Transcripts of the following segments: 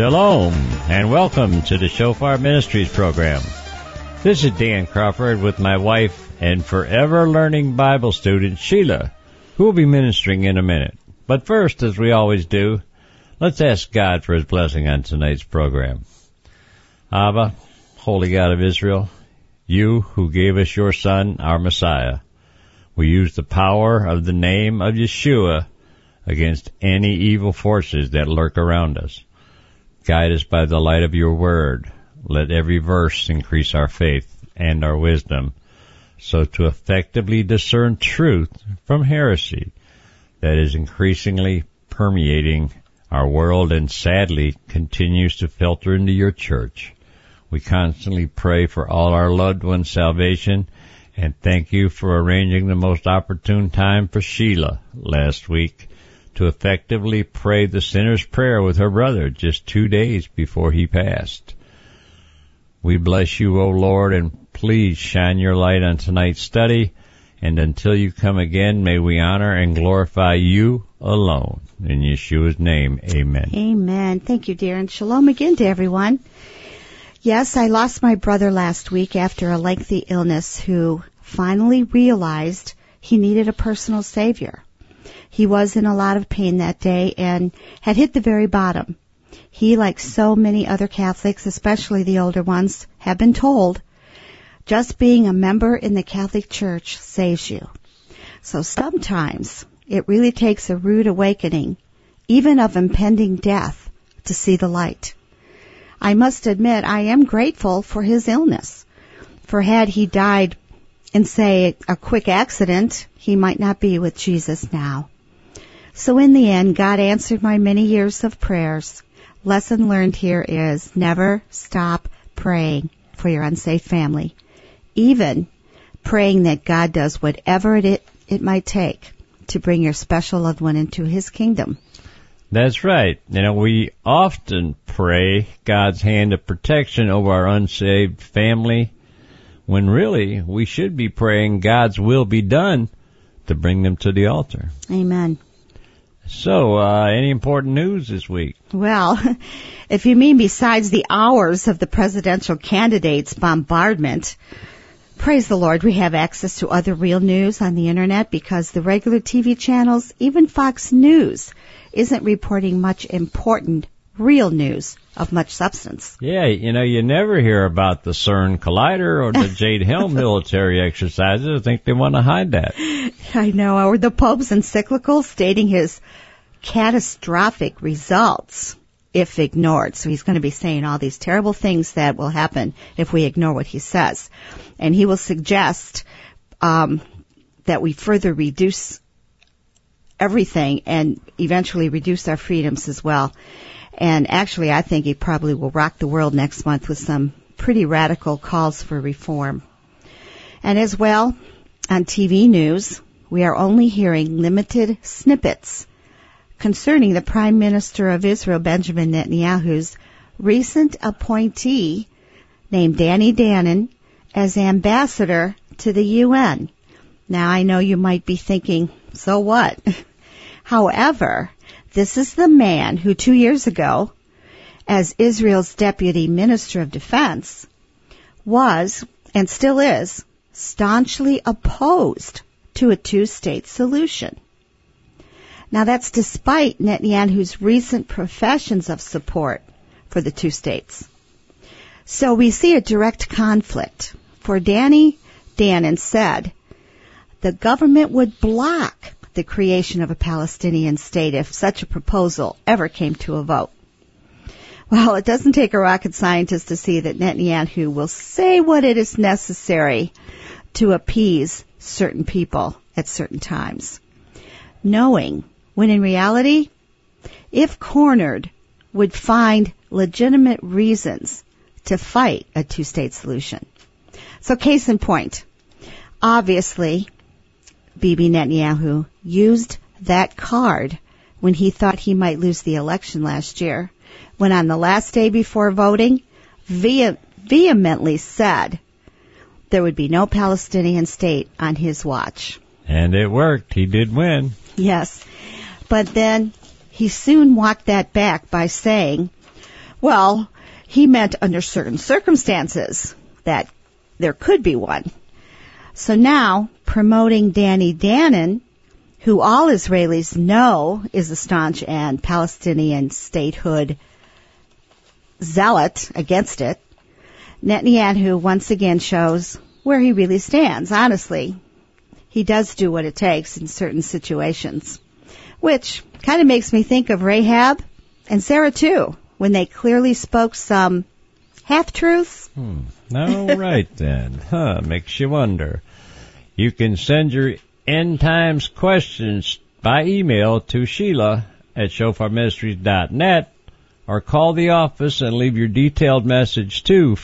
Shalom, and welcome to the Shofar Ministries program. This is Dan Crawford with my wife and forever learning Bible student, Sheila, who will be ministering in a minute. But first, as we always do, let's ask God for His blessing on tonight's program. Abba, Holy God of Israel, You who gave us Your Son, our Messiah, we use the power of the name of Yeshua against any evil forces that lurk around us. Guide us by the light of Your word. Let every verse increase our faith and our wisdom, so to effectively discern truth from heresy that is increasingly permeating our world and sadly continues to filter into Your church. We constantly pray for all our loved ones' salvation, and thank You for arranging the most opportune time for Sheila last week to effectively pray the sinner's prayer with her brother just 2 days before he passed. We bless You, O Lord, and please shine Your light on tonight's study, and until You come again, may we honor and glorify You alone. In Yeshua's name, amen. Amen. Thank you, dear, and shalom again to everyone. Yes, I lost my brother last week after a lengthy illness who finally realized he needed a personal savior. He was in a lot of pain that day and had hit the very bottom. He, like so many other Catholics, especially the older ones, have been told, just being a member in the Catholic Church saves you. So sometimes it really takes a rude awakening, even of impending death, to see the light. I must admit I am grateful for his illness, for had he died in, say, a quick accident, he might not be with Jesus now. So in the end, God answered my many years of prayers. Lesson learned here is never stop praying for your unsafe family, even praying that God does whatever it might take to bring your special loved one into His kingdom. That's right. You know, we often pray God's hand of protection over our unsaved family, when really we should be praying God's will be done to bring them to the altar. Amen. So, any important news this week? Well, if you mean besides the hours of the presidential candidates' bombardment, praise the Lord, we have access to other real news on the Internet because the regular TV channels, even Fox News, isn't reporting much important, real news of much substance. Yeah, you know, you never hear about the CERN Collider or the Jade Helm military exercises. I think they want to hide that. I know, or the Pope's encyclical stating his catastrophic results if ignored. So he's going to be saying all these terrible things that will happen if we ignore what he says. And he will suggest that we further reduce everything and eventually reduce our freedoms as well. And actually, I think he probably will rock the world next month with some pretty radical calls for reform. And as well, on TV news, we are only hearing limited snippets concerning the Prime Minister of Israel, Benjamin Netanyahu's recent appointee named Danny Danon as ambassador to the UN. Now, I know you might be thinking, so what? However, this is the man who 2 years ago, as Israel's Deputy Minister of Defense, was, and still is, staunchly opposed to a two-state solution. Now that's despite Netanyahu's recent professions of support for the two states. So we see a direct conflict. For Danny Danon said the government would block the creation of a Palestinian state if such a proposal ever came to a vote. Well, it doesn't take a rocket scientist to see that Netanyahu will say what it is necessary to appease certain people at certain times, knowing when in reality, if cornered, would find legitimate reasons to fight a two-state solution. So case in point, obviously, Bibi Netanyahu used that card when he thought he might lose the election last year, when on the last day before voting, vehemently said there would be no Palestinian state on his watch. And it worked. He did win. Yes. But then he soon walked that back by saying, Well, he meant under certain circumstances that there could be one. So now, promoting Danny Danon, who all Israelis know is a staunch and Palestinian statehood zealot against it, Netanyahu once again shows where he really stands. Honestly, he does do what it takes in certain situations, which kind of makes me think of Rahab and Sarah too, when they clearly spoke some half-truths. All right then. Makes you wonder. You can send your end times questions by email to Sheila at shofarministries.net or call the office and leave your detailed message to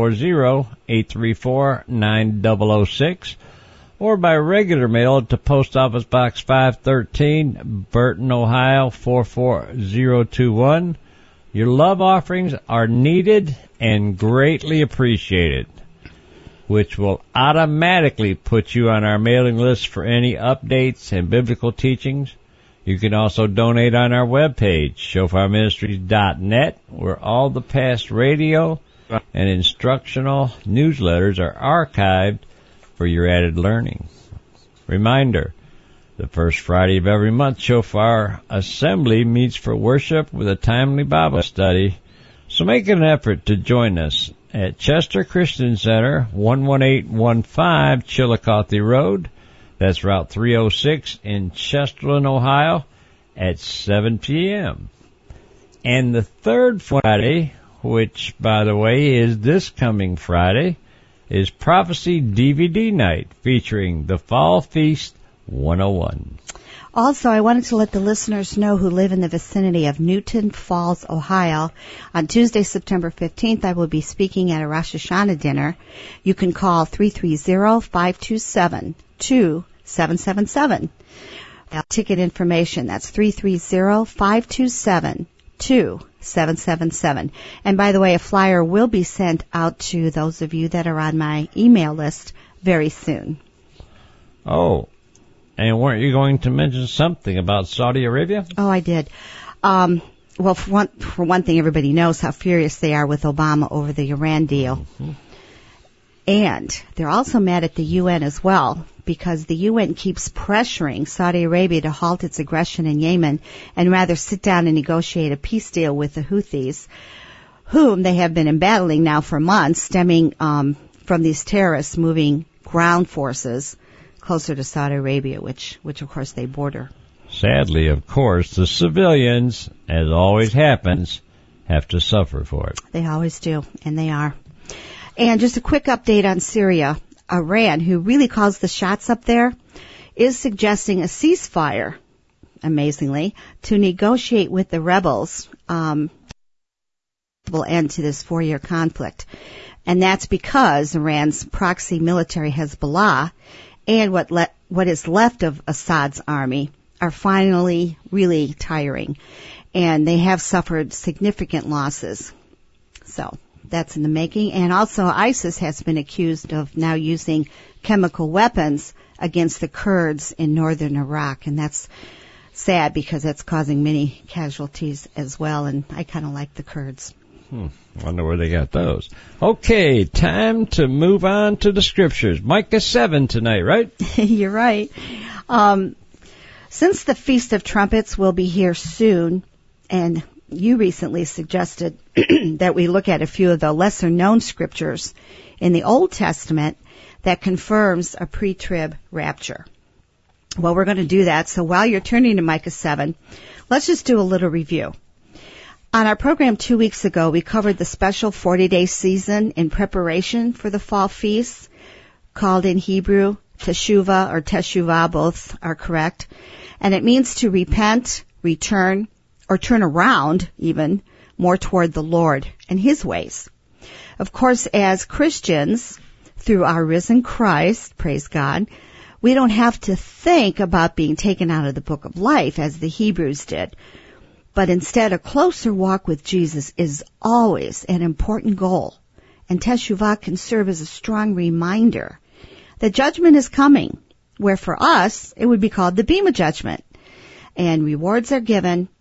440-834-9006 or by regular mail to Post Office Box 513, Burton, Ohio 44021. Your love offerings are needed and greatly appreciated, which will automatically put you on our mailing list for any updates and biblical teachings. You can also donate on our webpage, shofarministries.net, where all the past radio and instructional newsletters are archived for your added learning. Reminder, the first Friday of every month, Shofar Assembly meets for worship with a timely Bible study. So make an effort to join us at Chester Christian Center, 11815 Chillicothe Road. That's Route 306 in Chesterland, Ohio, at 7 p.m. And the third Friday, which, by the way, is this coming Friday, is Prophecy DVD Night featuring the Fall Feast 101. Also, I wanted to let the listeners know who live in the vicinity of Newton Falls, Ohio. On Tuesday, September 15th, I will be speaking at a Rosh Hashanah dinner. You can call 330-527-2777. Ticket information, that's 330-527-2777. And by the way, a flyer will be sent out to those of you that are on my email list very soon. Oh, and weren't you going to mention something about Saudi Arabia? Oh, I did. Well, for one thing, everybody knows how furious they are with Obama over the Iran deal. Mm-hmm. And they're also mad at the UN as well, because the UN keeps pressuring Saudi Arabia to halt its aggression in Yemen and rather sit down and negotiate a peace deal with the Houthis, whom they have been embattling now for months, stemming from these terrorists moving ground forces closer to Saudi Arabia, which of course they border. Sadly, of course, the civilians, as always happens, have to suffer for it. They always do, and they are. And just a quick update on Syria. Iran, who really calls the shots up there, is suggesting a ceasefire, amazingly, to negotiate with the rebels will end to this 4-year conflict. And that's because Iran's proxy military Hezbollah and what is left of Assad's army are finally really tiring, and they have suffered significant losses. So that's in the making. And also ISIS has been accused of now using chemical weapons against the Kurds in northern Iraq, and that's sad because that's causing many casualties as well, and I kind of like the Kurds. Wonder where they got those. Okay, time to move on to the scriptures. Micah 7 tonight, right? You're right. Since the Feast of Trumpets will be here soon, and you recently suggested that we look at a few of the lesser-known scriptures in the Old Testament that confirms a pre-trib rapture. Well, we're going to do that. So while you're turning to Micah 7, let's just do a little review. On our program 2 weeks ago, we covered the special 40-day season in preparation for the fall feasts, called in Hebrew Teshuvah or Teshuvah, both are correct. And it means to repent, return, or turn around even more toward the Lord and His ways. Of course, as Christians, through our risen Christ, praise God, we don't have to think about being taken out of the book of life as the Hebrews did. But instead, a closer walk with Jesus is always an important goal. And Teshuvah can serve as a strong reminder that judgment is coming, where for us, it would be called the Bema judgment. And rewards are given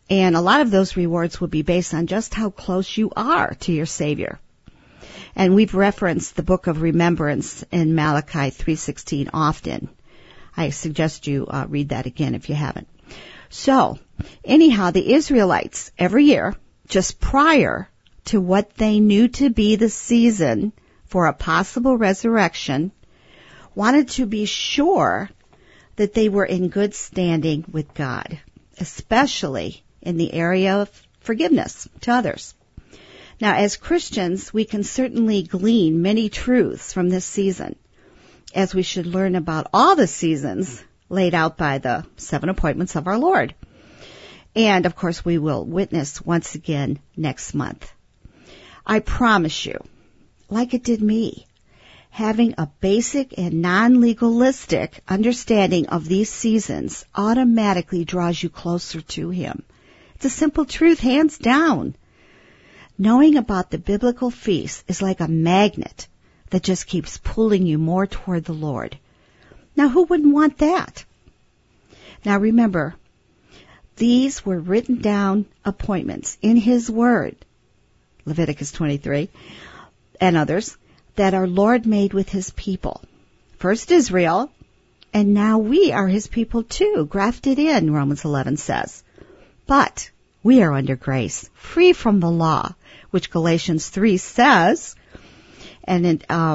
And a lot of those rewards will be based on just how close you are to your Savior. And we've referenced the book of remembrance in Malachi 3:16 often. I suggest you read that again if you haven't. So, anyhow, the Israelites every year, just prior to what they knew to be the season for a possible resurrection, wanted to be sure that they were in good standing with God, especially in the area of forgiveness to others. Now, as Christians, we can certainly glean many truths from this season, as we should learn about all the seasons laid out by the 7 appointments of our Lord. And, of course, we will witness once again next month. I promise you, like it did me, having a basic and non-legalistic understanding of these seasons automatically draws you closer to Him. It's a simple truth, hands down. Knowing about the biblical feasts is like a magnet that just keeps pulling you more toward the Lord. Now, who wouldn't want that? Now, remember, these were written down appointments in His Word, Leviticus 23, and others, that our Lord made with His people. First Israel, and now we are His people too, grafted in, Romans 11 says. But we are under grace, free from the law, which Galatians 3 says, and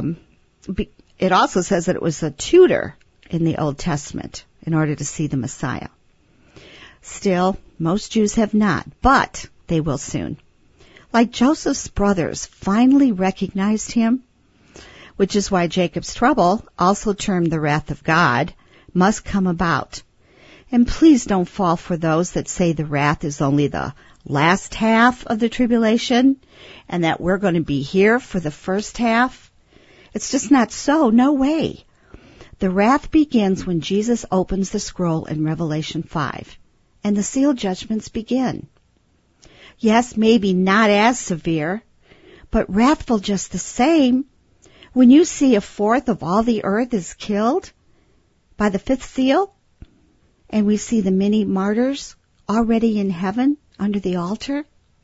it also says that it was a tutor in the Old Testament in order to see the Messiah. Still, most Jews have not, but they will soon. Like Joseph's brothers finally recognized him, which is why Jacob's trouble, also termed the wrath of God, must come about. And please don't fall for those that say the wrath is only the last half of the tribulation and that we're going to be here for the first half. It's just not so. No way. The wrath begins when Jesus opens the scroll in Revelation 5, and the seal judgments begin. Yes, maybe not as severe, but wrathful just the same. When you see a fourth of all the earth is killed by the fifth seal, and we see the many martyrs already in heaven under the altar.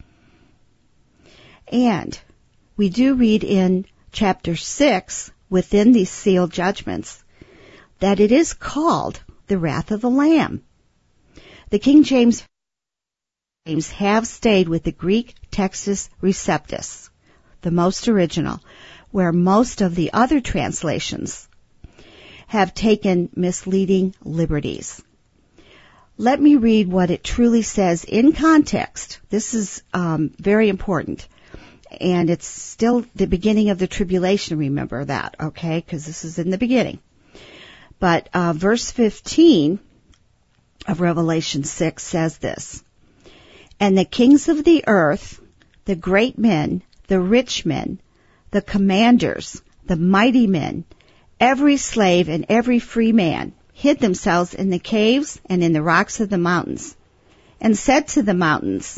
And we do read in chapter 6, within these seal judgments, that it is called the wrath of the Lamb. The King James have stayed with the Greek Textus Receptus, the most original, where most of the other translations have taken misleading liberties. Let me read what it truly says in context. This is very important. And it's still the beginning of the tribulation, remember that, okay? Because this is in the beginning. But verse 15 of Revelation 6 says this, "And the kings of the earth, the great men, the rich men, the commanders, the mighty men, every slave and every free man, hid themselves in the caves and in the rocks of the mountains, and said to the mountains,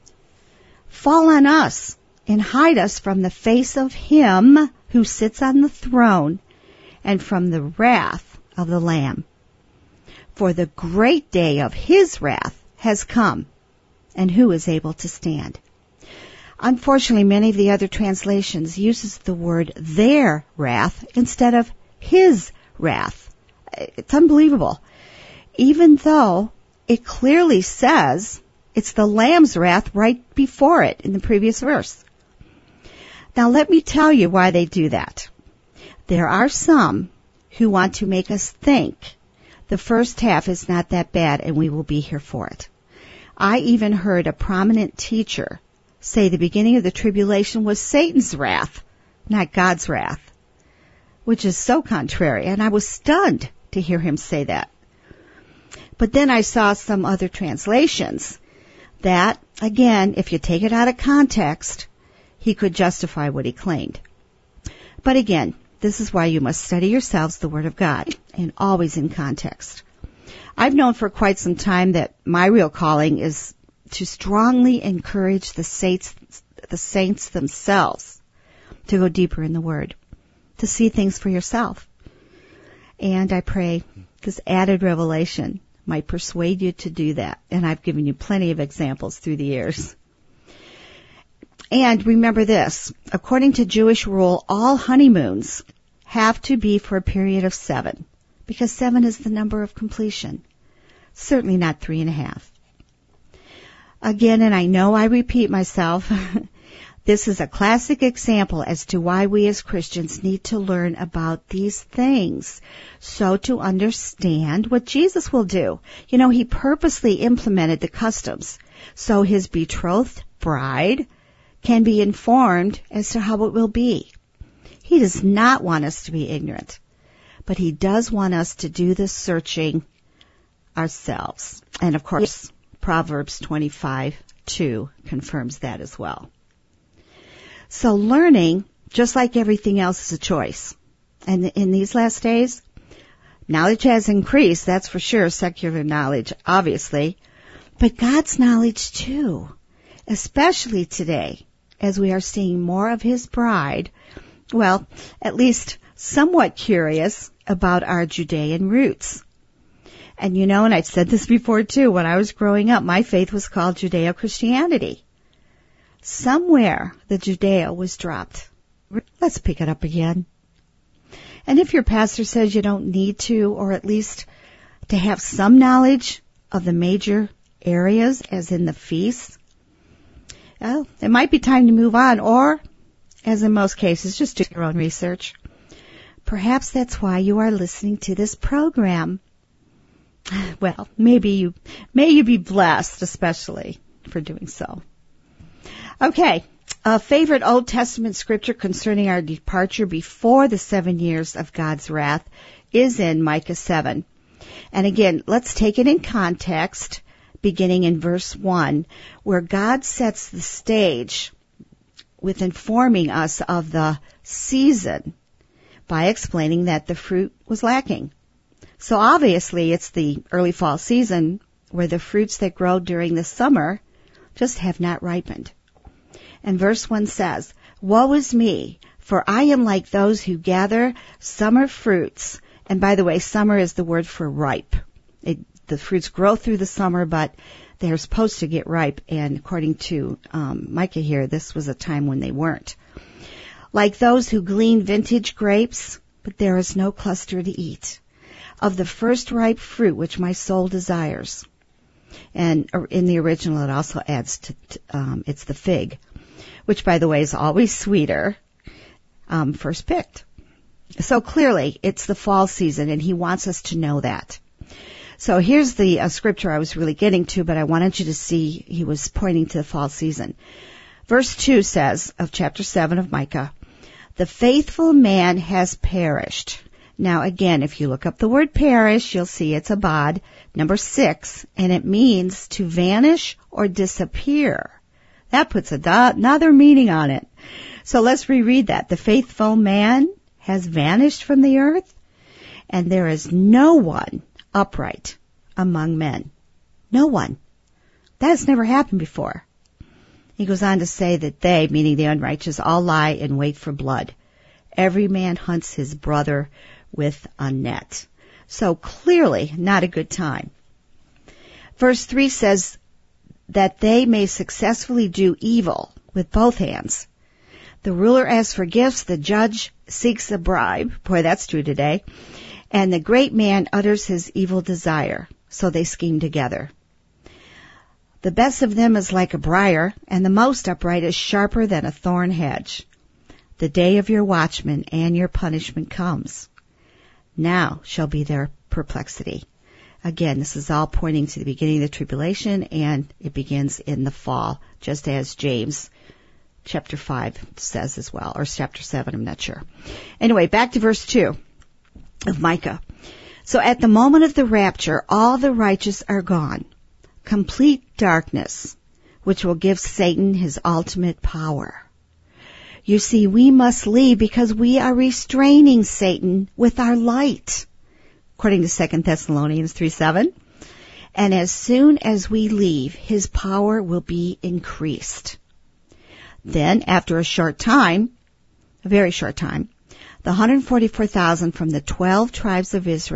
'Fall on us, and hide us from the face of Him who sits on the throne, and from the wrath of the Lamb. For the great day of His wrath has come, and who is able to stand?'" Unfortunately, many of the other translations uses the word "their wrath" instead of "His wrath." It's unbelievable. Even though it clearly says it's the Lamb's wrath right before it in the previous verse. Now let me tell you why they do that. There are some who want to make us think the first half is not that bad and we will be here for it. I even heard a prominent teacher say the beginning of the tribulation was Satan's wrath, not God's wrath, which is so contrary, and I was stunned to hear him say that. But then I saw some other translations that, again, if you take it out of context, he could justify what he claimed. But again, this is why you must study yourselves the Word of God, and always in context. I've known for quite some time that my real calling is to strongly encourage the saints themselves to go deeper in the Word, to see things for yourself. And I pray this added revelation might persuade you to do that. And I've given you plenty of examples through the years. And remember this, according to Jewish rule, all honeymoons have to be for a period of 7, because 7 is the number of completion. Certainly not 3.5. Again, and I know I repeat myself, this is a classic example as to why we as Christians need to learn about these things, so to understand what Jesus will do. You know, he purposely implemented the customs so his betrothed bride can be informed as to how it will be. He does not want us to be ignorant, but he does want us to do the searching ourselves. And of course, Proverbs 25:2 confirms that as well. So learning, just like everything else, is a choice. And in these last days, knowledge has increased, that's for sure, secular knowledge, obviously, but God's knowledge too, especially today, as we are seeing more of his bride, well, at least somewhat curious about our Judean roots. And you know, and I've said this before too, when I was growing up, my faith was called Judeo-Christianity. Somewhere the Judeo was dropped. Let's pick it up again. And if your pastor says you don't need to, or at least to have some knowledge of the major areas, as in the feasts, well, it might be time to move on, or, as in most cases, just do your own research. Perhaps that's why you are listening to this program. Well, may you be blessed, especially for doing so. Okay, a favorite Old Testament scripture concerning our departure before the 7 years of God's wrath is in Micah 7. And again, let's take it in context, beginning in verse 1, where God sets the stage with informing us of the season by explaining that the fruit was lacking. So obviously it's the early fall season where the fruits that grow during the summer just have not ripened. And verse 1 says, "Woe is me, for I am like those who gather summer fruits." And by the way, summer is the word for ripe. The fruits grow through the summer, but they're supposed to get ripe. And according to Micah here, this was a time when they weren't. "Like those who glean vintage grapes, but there is no cluster to eat. Of the first ripe fruit which my soul desires." And in the original, it also adds to it's the fig, which, by the way, is always sweeter, first picked. So clearly, it's the fall season, and he wants us to know that. So here's the scripture I was really getting to, but I wanted you to see he was pointing to the fall season. Verse 2 says, of chapter 7 of Micah, "The faithful man has perished." Now again, if you look up the word perish, you'll see it's abad, number 6, and it means to vanish or disappear. That puts another meaning on it. So let's reread that. The faithful man has vanished from the earth, and there is no one upright among men. No one. That has never happened before. He goes on to say that they, meaning the unrighteous, all lie in wait for blood. Every man hunts his brother with a net. So clearly not a good time. Verse 3 says that they may successfully do evil with both hands. The ruler asks for gifts, the judge seeks a bribe. Boy, that's true today. And the great man utters his evil desire. So they scheme together. The best of them is like a briar, and the most upright is sharper than a thorn hedge. The day of your watchman and your punishment comes. Now shall be their perplexity. Again, this is all pointing to the beginning of the tribulation, and it begins in the fall, just as James chapter 5 says as well, or chapter 7, I'm not sure. Anyway, back to verse 2 of Micah. "So at the moment of the rapture, all the righteous are gone. Complete darkness, which will give Satan his ultimate power. You see, we must leave because we are restraining Satan with our light," according to 2 Thessalonians 3:7. "And as soon as we leave, his power will be increased. Then, after a short time, a very short time, the 144,000 from the 12 tribes of Israel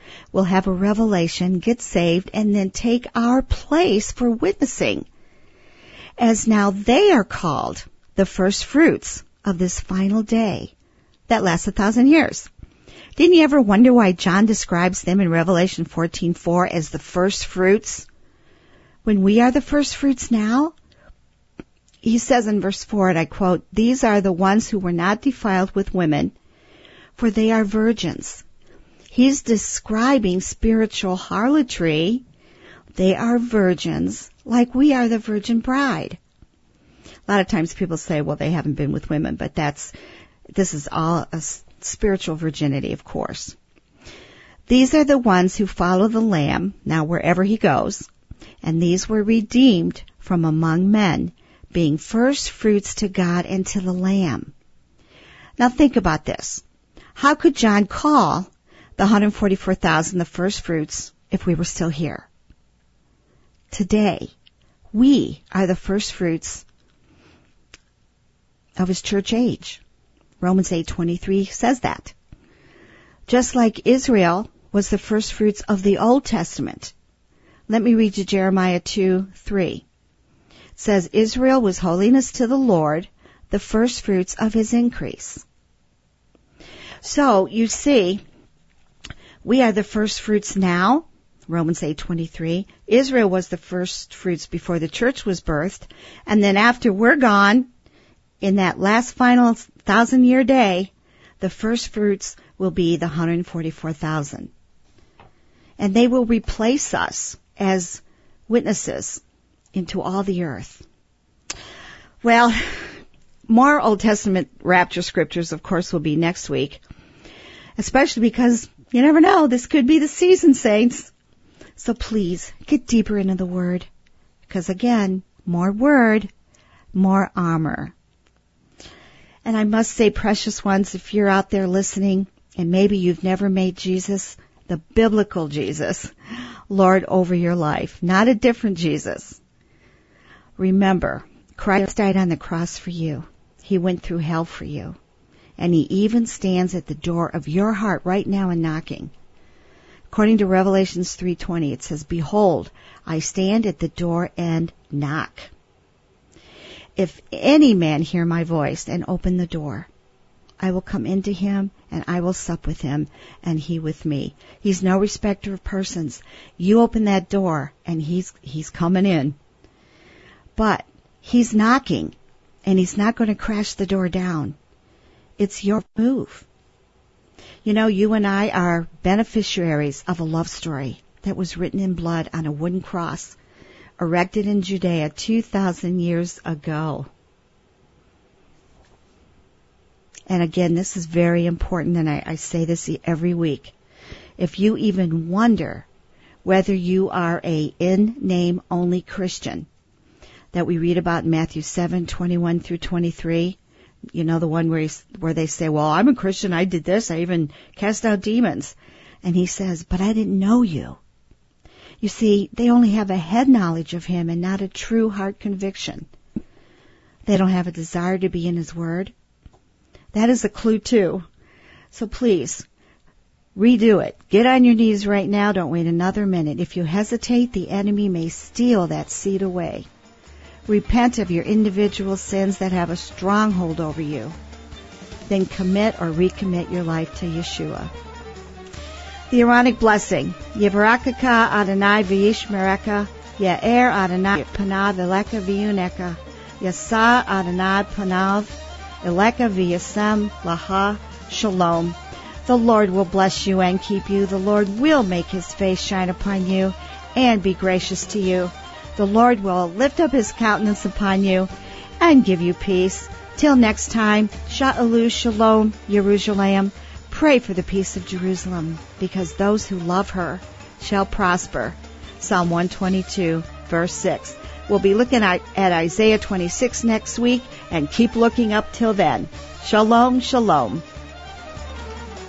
will have a revelation, get saved, and then take our place for witnessing, as now they are called the first fruits of this final day that lasts 1,000 years. Didn't you ever wonder why John describes them in Revelation 14:4 as the first fruits, when we are the first fruits now? He says in verse 4, and I quote, "These are the ones who were not defiled with women, for they are virgins." He's describing spiritual harlotry. They are virgins, like we are the virgin bride. A lot of times people say, well, they haven't been with women, but this is all a spiritual virginity, of course. These are the ones who follow the Lamb, now wherever he goes, and these were redeemed from among men, being first fruits to God and to the Lamb. Now think about this. How could John call the 144,000 the first fruits if we were still here? Today, we are the first fruits of his church age. Romans 8:23 says that. Just like Israel was the first fruits of the Old Testament. Let me read you Jeremiah 2:3. It says, Israel was holiness to the Lord, the first fruits of his increase. So, you see, we are the first fruits now, Romans 8:23. Israel was the first fruits before the church was birthed, and then after we're gone, in that last final 1,000-year day, the first fruits will be the 144,000. And they will replace us as witnesses into all the earth. Well, more Old Testament rapture scriptures, of course, will be next week, especially because you never know, this could be the season, saints. So please, get deeper into the Word, because again, more Word, more armor. And I must say, precious ones, if you're out there listening, and maybe you've never made Jesus, the biblical Jesus, Lord over your life, not a different Jesus. Remember, Christ died on the cross for you. He went through hell for you. And he even stands at the door of your heart right now and knocking. According to Revelations 3:20, it says, Behold, I stand at the door and knock. If any man hear my voice and open the door, I will come into him and I will sup with him and he with me. He's no respecter of persons. You open that door and he's coming in. But he's knocking and he's not going to crash the door down. It's your move. You know, you and I are beneficiaries of a love story that was written in blood on a wooden cross erected in Judea 2,000 years ago. And again, this is very important, and I say this every week. If you even wonder whether you are a in-name only Christian that we read about in Matthew 7:21 through 23, you know, the one where they say, well, I'm a Christian, I did this, I even cast out demons. And he says, but I didn't know you. You see, they only have a head knowledge of him and not a true heart conviction. They don't have a desire to be in his word. That is a clue too. So please, redo it. Get on your knees right now. Don't wait another minute. If you hesitate, the enemy may steal that seed away. Repent of your individual sins that have a stronghold over you. Then commit or recommit your life to Yeshua. The Aaronic blessing. Yivarakaka Adonai v'yishmereka, Ya'er Adonai panav eleka v'yuneka, Yasa Adonai panav eleka v'yasem laha shalom. The Lord will bless you and keep you. The Lord will make his face shine upon you and be gracious to you. The Lord will lift up his countenance upon you and give you peace. Till next time, Sha'alu Shalom, Yerushalayim. Pray for the peace of Jerusalem, because those who love her shall prosper. Psalm 122, verse 6. We'll be looking at Isaiah 26 next week, and keep looking up till then. Shalom, shalom.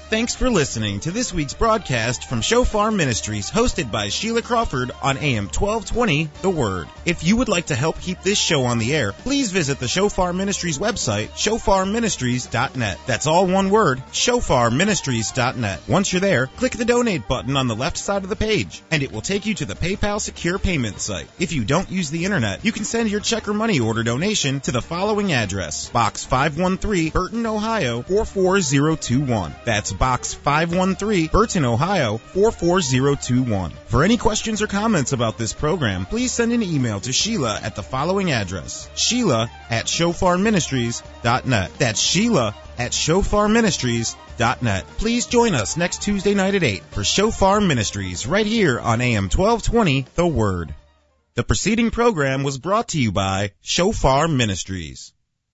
Thanks for listening to this week's broadcast from Shofar Ministries, hosted by Sheila Crawford on AM 1220, The Word. If you would like to help keep this show on the air, please visit the Shofar Ministries website, shofarministries.net. That's all one word, shofarministries.net. Once you're there, click the donate button on the left side of the page, and it will take you to the PayPal secure payment site. If you don't use the internet, you can send your check or money order donation to the following address: Box 513, Burton, Ohio 44021. That's Box 513, Burton, Ohio 44021. For any questions or comments about this program, please send an email to Sheila at the following address: Sheila@shofarministries.net. That's Sheila@shofarministries.net. Please join us next Tuesday night at 8 for Shofar Ministries right here on AM 1220, The Word. The preceding program was brought to you by Shofar Ministries.